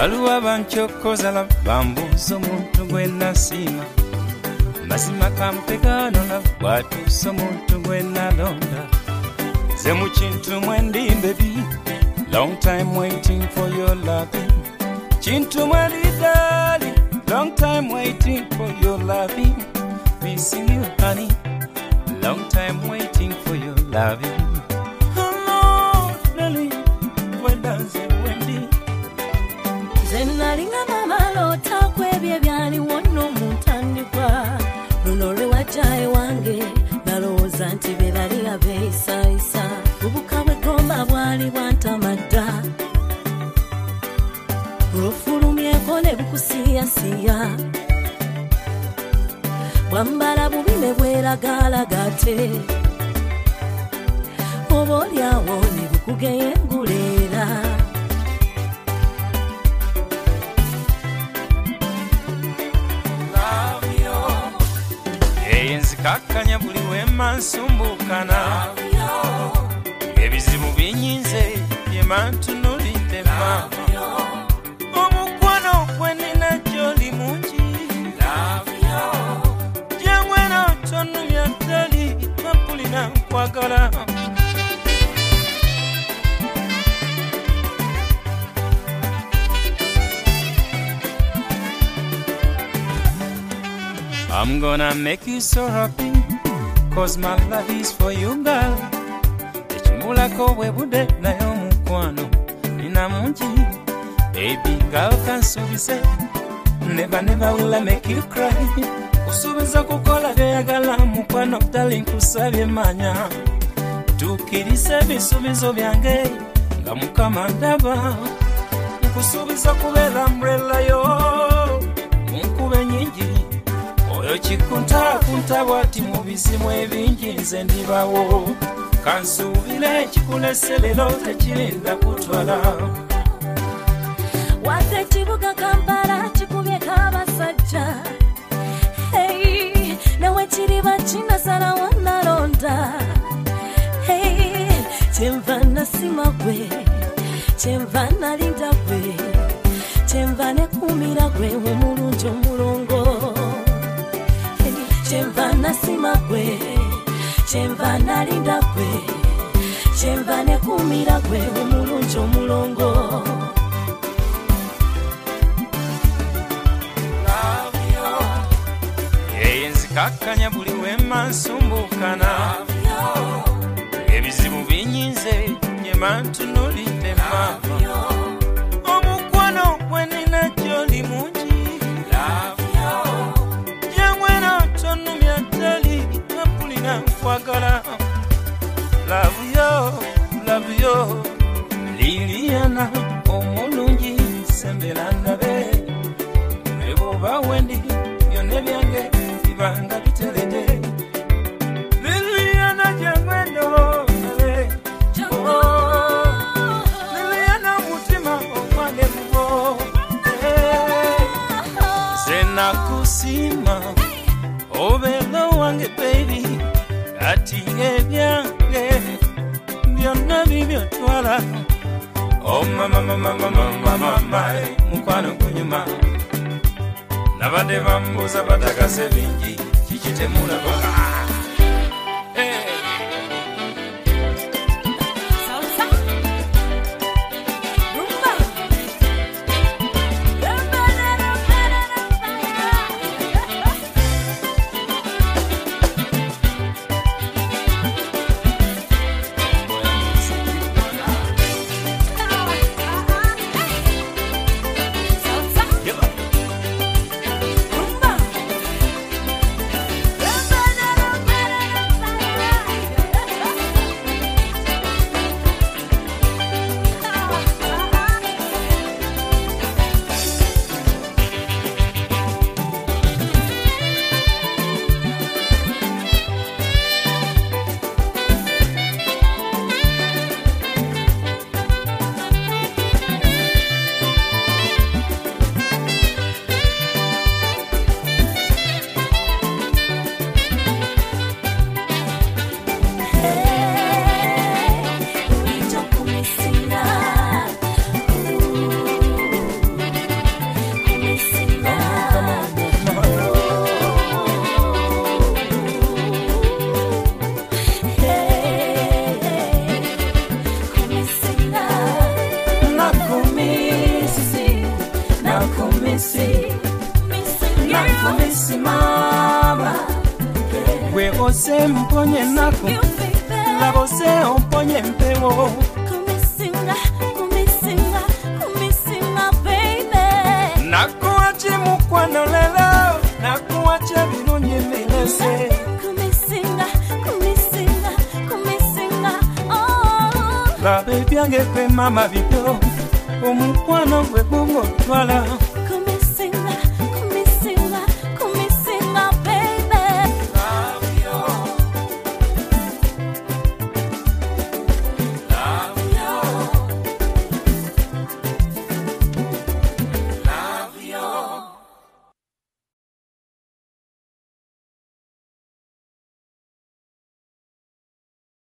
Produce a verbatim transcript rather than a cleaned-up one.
Baluwa banchokoza la bambuzo muntu gwe nasima mazima kampegano la watu so muntu gwe nalonda ze mu kintu mwendi baby long time waiting for your loving kintu mwendi darling long time waiting for your loving missing you honey long time waiting for your loving oh darling when dance wendi Zenalinga mama lota kwebye byali wono muntandikwa Nonore wajaye wange naloza nti bebali abeisa isa Ubukabwe gomba bwali bwantamada Rufurumye kone bukusiya siya Wambala bubime bwera gala gate Oboli awoni bukugeye ngulera Kakanya buli wema nsumbukana ebizibu binyinze yemantu nolite mama omukwano gwenina gy'oli mungi gyemwena tonumya ddali mapulina nkwagala I'm gonna make you so happy cause my love is for you girl Echimulako webude nayo mukwano nina mungi baby girl kansubise never never will I make you cry Usubiza kukola byayagala mukwano darling kusabye manya Tukirize bisubizo byange nga mukama ndaba Kusubiza kubera umbrella yo munkube nyingi Oyo chikunta kunta wati mubizimu ebingi nze ndibawo Kansubile chikuleselelo techirinda kutwala Wate chibuga Kampala chikubye kabasajja Hey, nawe chiriba china sala wanalonda Hey, chemvana simagwe Chemvana linda gwe Chemvane kumira gwe umulunjo mulongo Chemvana simagwe Chemvana linda gwe Chemvane kumira gwe umulunjo mulongo Love you Yeye nzikakanya buli wema nsumbukana ebizibu binyinze yemantu nolite mama omukwano gwenina gy'oli mungi Love you, love you Liliana, omulungi sembelanda be Eboba wendi, yone byange ibanga bitelede Liliana jangwendo be Liliana mutima omwane mubo Zena kusima Obelo wange baby Ati ebyange byonna bibyo twala Oh mama mama mama mama mama mukwano kunyuma Nabade bambuza batagase bingi kikitemula baka Rumba missing, missing, missing mama. We ose mponye nako, la ose mponye mpewo. Kumisinga, kumisinga, kumisinga baby. Nakuachi mukwano lelo, nakuachi binonye melese. Kumisinga, kumisinga, kumisinga, oh. La baby ange pe mama bito, omukwano we bungo twala.